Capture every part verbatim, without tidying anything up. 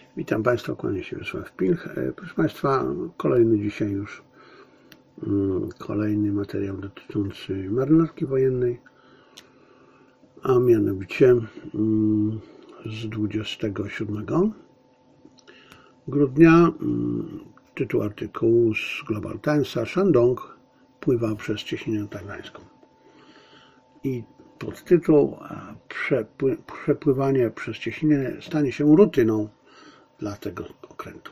Witam Państwa, kłaniam się Wiesław Pilch. Proszę Państwa, kolejny dzisiaj już kolejny materiał dotyczący marynarki wojennej, a mianowicie z dwudziestego siódmego grudnia. Tytuł artykułu z Global Timesa: Shandong pływa przez cieśninę tajwańską. I podtytuł: Przepływanie przez cieśninę stanie się rutyną dla tego okrętu.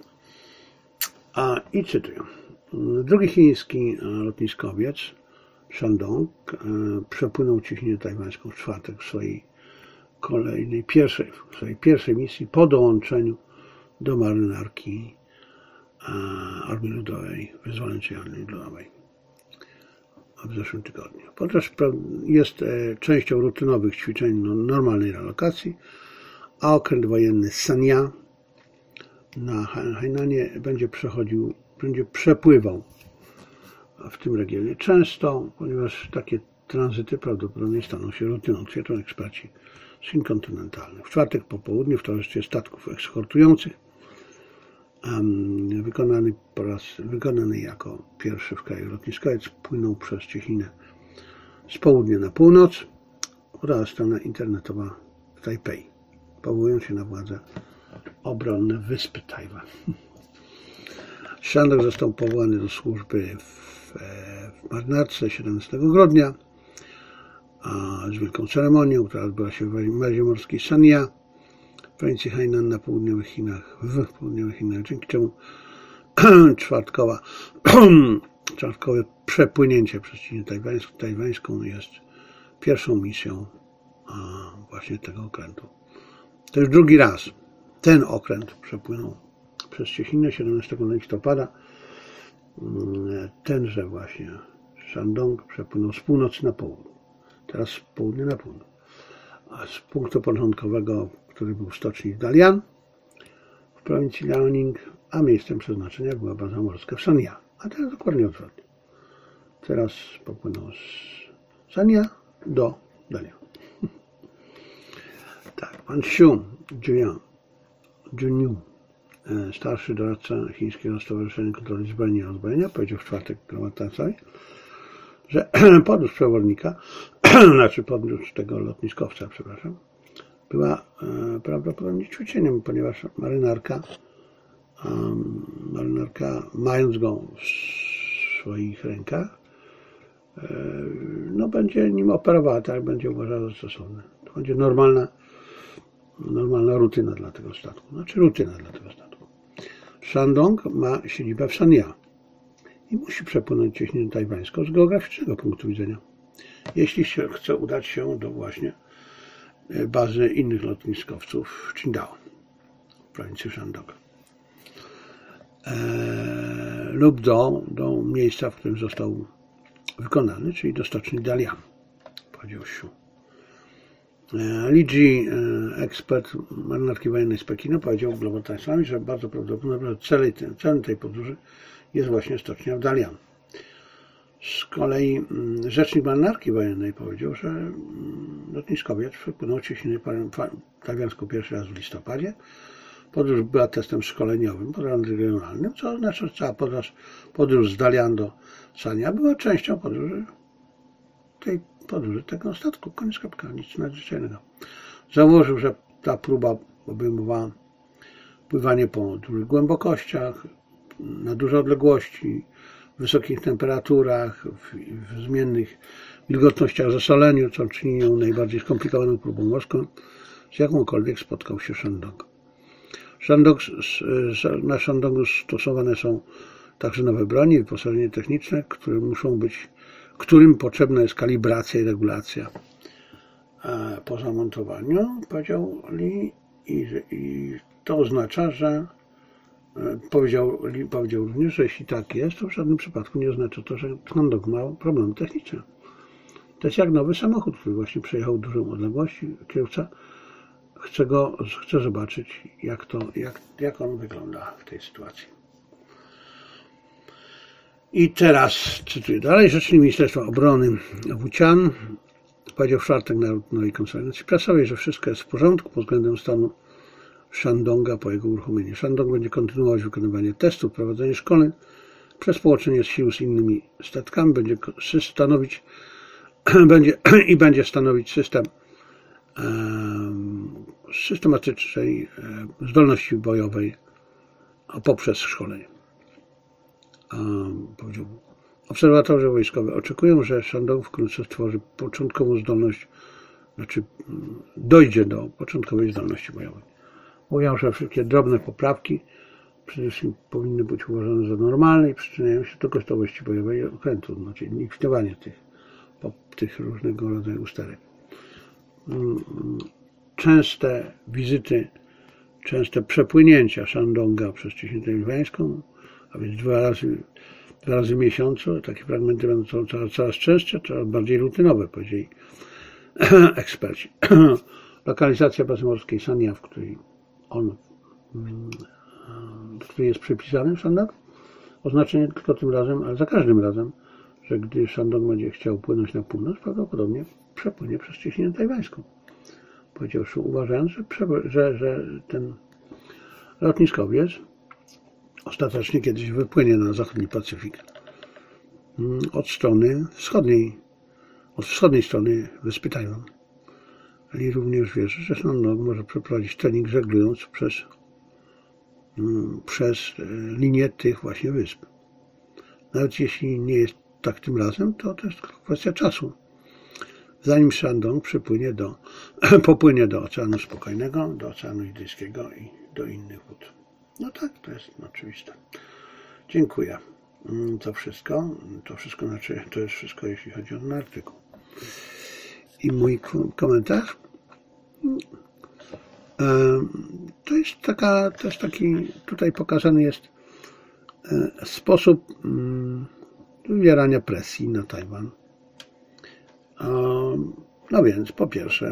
A i cytuję. Drugi chiński lotniskowiec Shandong przepłynął cieśninę tajwańską w czwartek w swojej kolejnej pierwszej, w swojej pierwszej misji po dołączeniu do marynarki Armii Ludowej, Wyzwoleńczej Armii Ludowej w zeszłym tygodniu. Podczas jest częścią rutynowych ćwiczeń normalnej relokacji, a okręt wojenny Sanya na Hainanie będzie przechodził, będzie przepływał w tym regionie często, ponieważ takie tranzyty prawdopodobnie staną się rutyną, twierdzą eksperci z Chin kontynentalnych. W czwartek po południu w towarzystwie statków eskortujących um, wykonany po raz wykonany jako pierwszy w kraju lotniskowiec płynął przez cieśninę z południa na północ, podała strona internetowa w Tajpej, powołując się na władze obronne wyspy Tajwan. Shandong został powołany do służby w, w marynarce siedemnastego grudnia a z wielką ceremonią, która odbyła się w bazie morskiej Sanya w prowincji Hainan na południowych Chinach, w południowych Chinach, dzięki czemu czwartkowa, czwartkowe przepłynięcie przez cieśninę tajwańską, tajwańską jest pierwszą misją a, właśnie tego okrętu. To już drugi raz ten okręt przepłynął przez cieśninę siedemnastego listopada. Tenże właśnie Shandong przepłynął z północy na południe. Teraz z południa na północ. A z punktu początkowego, który był w stoczni w Dalian w prowincji Liaoning, a miejscem przeznaczenia była baza morska w Sanya. A teraz dokładnie odwrotnie. Teraz popłynął z Sanya do Dalian. Tak, pan Xu Jian, Junyu, starszy doradca Chińskiego Stowarzyszenia Kontroli Zbrojenia i Rozbrojenia, powiedział w czwartek Gromadtacowi, że podróż przewodnika, znaczy podróż tego lotniskowca, przepraszam, była e, prawdopodobnie ćwiczeniem, ponieważ marynarka, um, marynarka mając go w swoich rękach, e, no będzie nim operowała, tak będzie uważała za stosowne. To będzie normalna normalna rutyna dla tego statku. Znaczy rutyna dla tego statku. Shandong ma siedzibę w Sanya i musi przepłynąć cieśninę tajwańską z geograficznego punktu widzenia, jeśli się chce udać się do właśnie bazy innych lotniskowców w Qingdao, w prowincji Shandong, eee, lub do, do miejsca, w którym został wykonany, czyli do stoczni Dalian, powiedział Xu. Li Ji, ekspert marynarki wojennej z Pekinu, powiedział Global Timesowi, że bardzo prawdopodobne, że celem tej, celem tej podróży jest właśnie stocznia w Dalian. Z kolei rzecznik marynarki wojennej powiedział, że lotniskowiec przepłynął cieśninę tajwańską pierwszy raz w listopadzie. Podróż była testem szkoleniowym, podróż regionalnym, co oznacza, że cała podróż, podróż z Dalian do Sanya była częścią podróży tej podróży tego statku. Koniec kropka, nic nadzwyczajnego. Założył, że ta próba obejmowała pływanie po dużych głębokościach, na duże odległości, w wysokich temperaturach, w, w zmiennych wilgotnościach zasoleniu, co czyni ją najbardziej skomplikowaną próbą morską, z jakąkolwiek spotkał się Shandong. Shandong na Shandongu stosowane są także nowe broni i wyposażenie techniczne, które muszą być którym potrzebna jest kalibracja i regulacja po zamontowaniu, powiedział Li, i, i to oznacza, że powiedział, Li powiedział również, że jeśli tak jest, to w żadnym przypadku nie oznacza to, że Shandong ma problemy techniczne. To jest jak nowy samochód, który właśnie przejechał dużą odległość. Kierowca chce go, chce zobaczyć, jak, to, jak, jak on wygląda w tej sytuacji. I teraz cytuję dalej. Rzecznik Ministerstwa Obrony Wu Qian powiedział w czwartek na Narodowej Konferencji Prasowej, że wszystko jest w porządku pod względem stanu Shandonga po jego uruchomieniu. Shandong będzie kontynuować wykonywanie testów, prowadzenie szkoleń przez połączenie sił z innymi statkami, będzie stanowić będzie, i będzie stanowić system systematycznej zdolności bojowej poprzez szkolenie. Obserwatorzy wojskowi oczekują, że Shandong wkrótce stworzy początkową zdolność, znaczy dojdzie do początkowej zdolności bojowej. Mówią, że wszystkie drobne poprawki przede wszystkim powinny być uważane za normalne i przyczyniają się do gotowości bojowej okrętu, znaczy likwidowanie tych, tych różnego rodzaju usterek. Częste wizyty, częste przepłynięcia Shandonga przez Cieśninę Tajwańską, a więc dwa razy, dwa razy w miesiącu, takie fragmenty będą coraz, coraz częstsze, coraz bardziej rutynowe, powiedzieli eksperci. Lokalizacja bazy morskiej Sanya, w której on, w której jest przypisany Shandong, oznacza nie tylko tym razem, ale za każdym razem, że gdy Shandong będzie chciał płynąć na północ, prawdopodobnie przepłynie przez Cieśninę Tajwańską. Powiedział, że uważając, że, że, że ten lotniskowiec ostatecznie kiedyś wypłynie na zachodni Pacyfik od strony wschodniej, od wschodniej strony wyspy Tajwan. I również wierzy, że Shandong może przeprowadzić trening żeglując przez, przez linię tych właśnie wysp. Nawet jeśli nie jest tak tym razem, to to jest tylko kwestia czasu, zanim Shandong przypłynie do, popłynie do Oceanu Spokojnego, do Oceanu Indyjskiego i do innych wód. No tak, to jest oczywiste. Dziękuję. To wszystko. To wszystko znaczy, to jest wszystko, jeśli chodzi o ten artykuł. I mój komentarz. To jest taka, to jest taki, tutaj pokazany jest sposób wywierania presji na Tajwan. No więc, po pierwsze,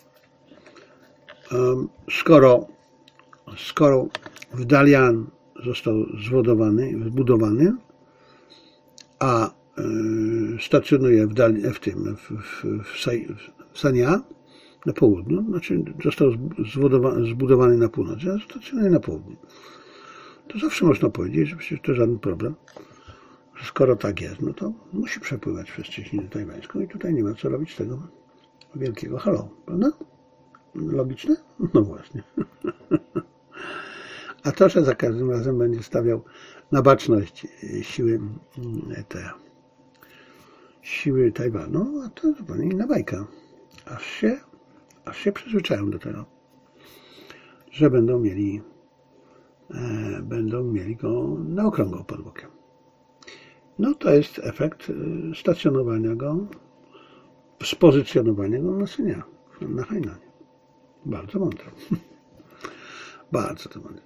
skoro, skoro w Dalian został zwodowany, wbudowany, a stacjonuje w, Dali, w tym, w, w, w Sanya na południu, znaczy został zbudowany na północy, a stacjonuje na południu, to zawsze można powiedzieć, że przecież to żaden problem. Skoro tak jest, no to musi przepływać przez Cieśninę Tajwańską i tutaj nie ma co robić z tego wielkiego halo, prawda? Logiczne? No właśnie. A to, że za każdym razem będzie stawiał na baczność siły te siły Tajwanu, a to zupełnie inna bajka. Aż się, aż się przyzwyczają do tego, że będą mieli e, będą mieli go na okrągło pod bokiem. No to jest efekt stacjonowania go, spozycjonowania go na Sanya, na Hainanie. Bardzo mądre. Bardzo to mądre.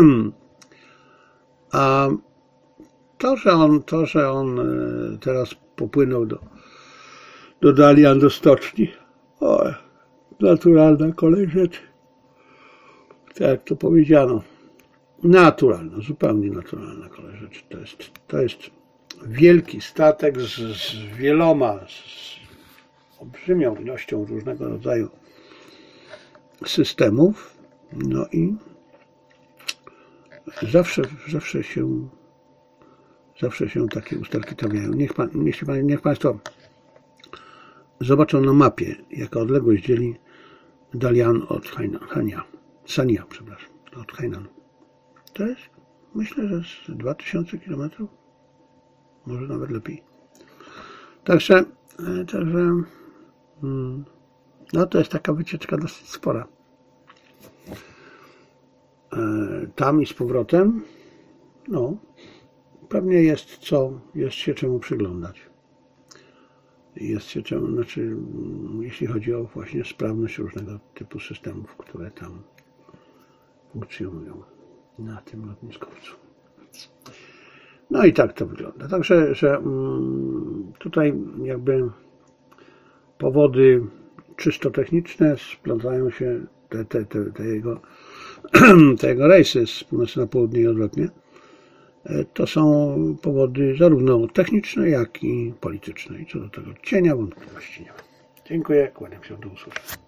A to, że on, to, że on teraz popłynął do, do Dalian, do stoczni, o, naturalna kolej rzeczy. Tak jak to powiedziano. Naturalna, zupełnie naturalna kolej rzeczy. To jest, to jest wielki statek z, z wieloma, z olbrzymią ilością różnego rodzaju systemów. No i zawsze, zawsze się zawsze się takie usterki trafiają. Niech, pan, niech, niech Państwo zobaczą na mapie, jaka odległość dzieli Dalian od Hania, Sanya, przepraszam, od Hainanu. To jest, myślę, że z dwa tysiące kilometrów, może nawet lepiej. Także, także no to jest taka wycieczka dosyć spora. Tam i z powrotem, no, pewnie jest co, jest się czemu przyglądać. Jest się czemu, znaczy, jeśli chodzi o właśnie sprawność różnego typu systemów, które tam funkcjonują na tym lotniskowcu. No i tak to wygląda. Także, że tutaj jakby powody czysto techniczne splątają się te, te, te, te, jego, te jego rejsy z północy na południe i odwrotnie. To są powody zarówno techniczne, jak i polityczne. I co do tego cienia wątpliwości nie ma. Dziękuję, kłaniam się, do usłyszenia.